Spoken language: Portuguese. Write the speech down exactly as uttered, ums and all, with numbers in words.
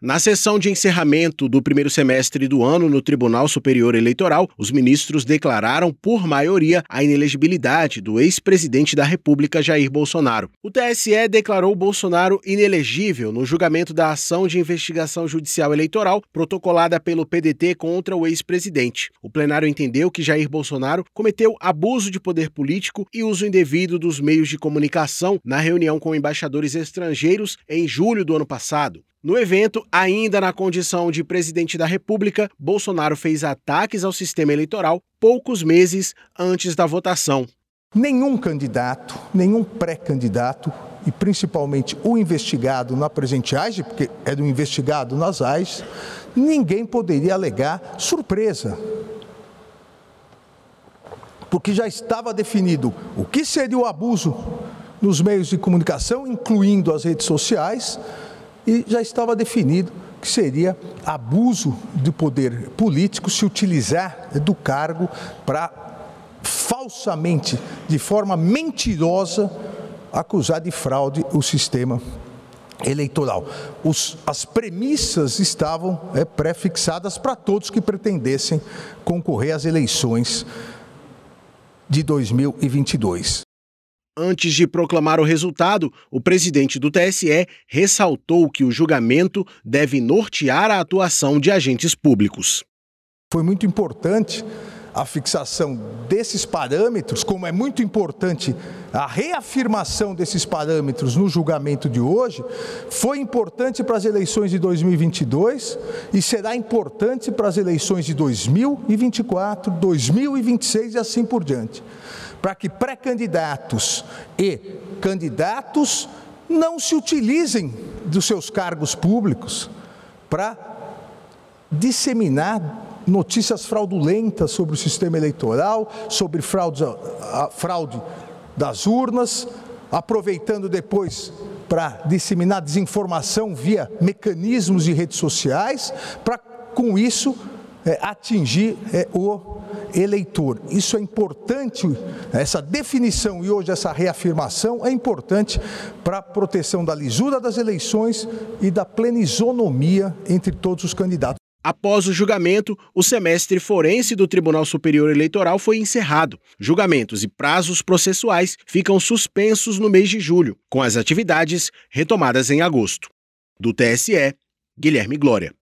Na sessão de encerramento do primeiro semestre do ano no Tribunal Superior Eleitoral, os ministros declararam por maioria a inelegibilidade do ex-presidente da República, Jair Bolsonaro. O T S E declarou Bolsonaro inelegível no julgamento da ação de investigação judicial eleitoral protocolada pelo P D T contra o ex-presidente. O plenário entendeu que Jair Bolsonaro cometeu abuso de poder político e uso indevido dos meios de comunicação na reunião com embaixadores estrangeiros em julho do ano passado. No evento, ainda na condição de presidente da República, Bolsonaro fez ataques ao sistema eleitoral poucos meses antes da votação. Nenhum candidato, nenhum pré-candidato e principalmente o investigado na presente A G, porque é do investigado nas A Gs, ninguém poderia alegar surpresa. Porque já estava definido o que seria o abuso nos meios de comunicação, incluindo as redes sociais, e já estava definido que seria abuso do poder político se utilizar do cargo para falsamente, de forma mentirosa, acusar de fraude o sistema eleitoral. Os, as premissas estavam é, pré-fixadas para todos que pretendessem concorrer às eleições de dois mil e vinte e dois. Antes de proclamar o resultado, o presidente do T S E ressaltou que o julgamento deve nortear a atuação de agentes públicos. Foi muito importante a fixação desses parâmetros, como é muito importante a reafirmação desses parâmetros no julgamento de hoje, foi importante para as eleições de dois mil e vinte e dois e será importante para as eleições de dois mil e vinte e quatro, dois mil e vinte e seis e assim por diante, para que pré-candidatos e candidatos não se utilizem dos seus cargos públicos para disseminar notícias fraudulentas sobre o sistema eleitoral, sobre fraude, a fraude das urnas, aproveitando depois para disseminar desinformação via mecanismos de redes sociais, para com isso é, atingir é, o eleitor. Isso é importante, essa definição e hoje essa reafirmação é importante para a proteção da lisura das eleições e da plena isonomia entre todos os candidatos. Após o julgamento, o semestre forense do Tribunal Superior Eleitoral foi encerrado. Julgamentos e prazos processuais ficam suspensos no mês de julho, com as atividades retomadas em agosto. Do T S E, Guilherme Glória.